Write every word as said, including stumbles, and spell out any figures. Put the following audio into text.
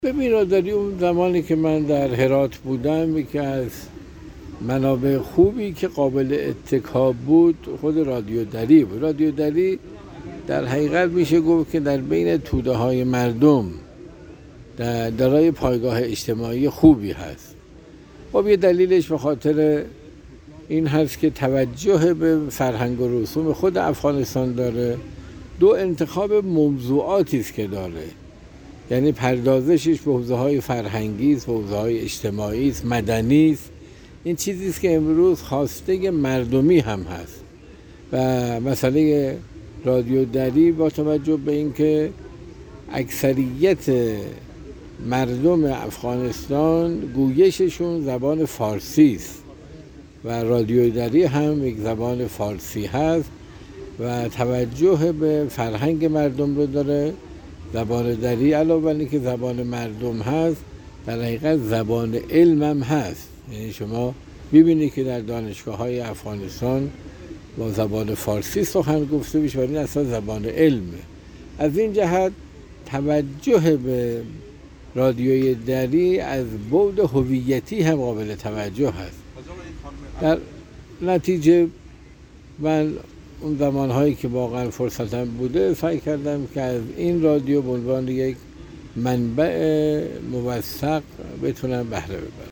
به میراداری اون زمانی که من در هرات بودم یکی از منابع خوبی که قابل اتکا بود خود رادیو دری بود. رادیو دری در حقیقت میشه گفت که در بین توده های مردم دارای پایگاه اجتماعی خوبی هست. خب یه دلیلش به خاطر این هست که توجه به فرهنگ و رسوم خود افغانستان داره. دو انتخاب موضوعاتی است که داره، یعنی پردازشش به حوزه‌های فرهنگی است، به حوزه‌های اجتماعی است، مدنی است. این چیزی است که امروز خواسته مردمی هم هست و مسئله رادیو دری با توجه به اینکه اکثریت مردم افغانستان گویششون زبان فارسی است و رادیو دری هم یک زبان فارسی هست و توجه به فرهنگ مردم رو داره. زبان دری علاوه بر اینکه زبان مردم هست در حقیقت زبان علم هم هست. یعنی شما ببینید که در دانشگاه‌های افغانستان با زبان فارسی سخن گفته میشه و این اصلا زبان علمه. از این جهت توجه به رادیوی دری از بعد هویتی هم قابل توجه هست. در نتیجه من اون زمانهایی که واقعا فرصتم بوده سعی کردم که از این رادیو به عنوان یک منبع موثق بتونم بهره ببرم.